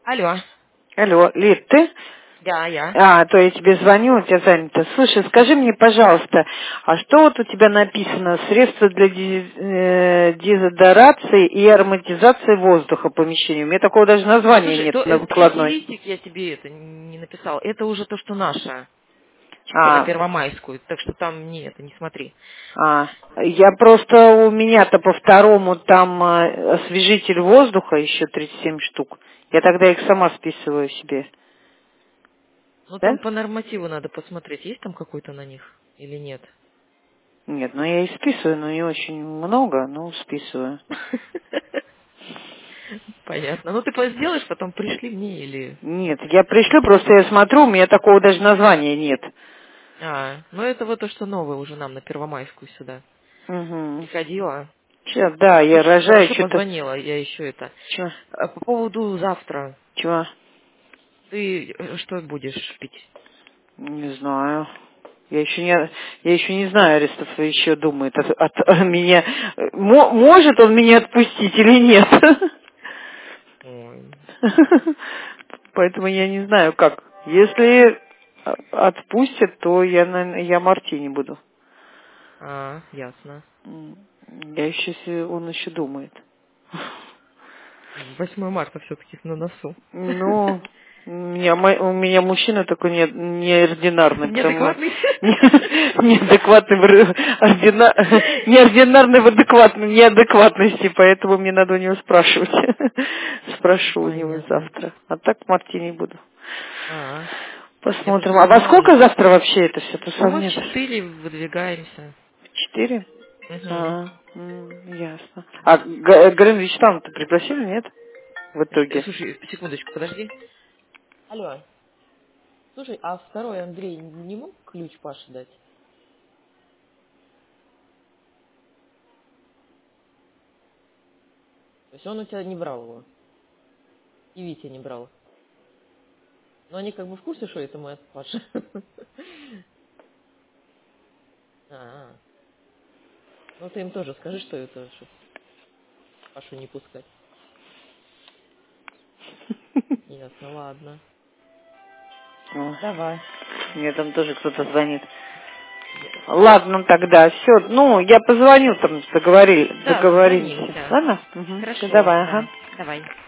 Алло. Алло, Лид, ты? Да, я. То я тебе звоню, у тебя занято. Слушай, скажи мне, пожалуйста, а что вот у тебя написано? Средства для дезодорации и ароматизации воздуха помещения. У меня такого даже названия Слушай, нет то на третий выкладной. листик я тебе это не написал. Это уже то, что наше. Типа на Первомайскую. Так что там не смотри. Я просто, у меня-то по второму там освежитель воздуха еще 37 штук. Я тогда их сама списываю себе. Ну Да? там по нормативу надо посмотреть, есть там какой-то на них или нет. Нет, я и списываю, но не очень много, но списываю. Понятно. Ну ты сделаешь, потом пришли мне или... Нет, я пришлю, просто я смотрю, у меня такого даже названия нет. Ну это вот то, что новое уже нам на Первомайскую сюда. Угу. Приходила. Сейчас, да, я Слушай, рожаю хорошо что-то. позвонила, я еще это. Чего? По поводу завтра. Чего? Ты что будешь пить? Не знаю. Я еще не знаю, Арестов еще думает от меня. Может он меня отпустить или нет? Ой. Поэтому я не знаю, как. Если отпустят, то я мартини буду. Ясно. Он еще думает. 8 марта все-таки на носу. Ну, у меня мужчина такой неординарный, прям Неадекватный? неадекватный, неординарный в адекватной неадекватности, поэтому мне надо у него спрашивать. Спрошу у него Понятно. завтра. А так мартини буду. Я Посмотрим. просто А во думала, может... сколько завтра вообще это все Мы в тусовнет? 4 выдвигаемся. 4? Угу. Ясно. А Галину Вячеславовну-то пригласили, нет? В итоге. Слушай, секундочку, подожди. Алло. Слушай, а второй Андрей не мог ключ Паше дать? То есть он у тебя не брал его? И Витя не брал? Но они как бы в курсе, что это мой от Паши? Ну ты им тоже скажи, что это, чтобы Пашу не пускать. Ясно, ладно. Давай. Мне там тоже кто-то звонит. Ладно, тогда все. Я позвоню, там Да, договоримся. созвонимся. Ладно? Все, Хорошо, давай, ага. да. Давай.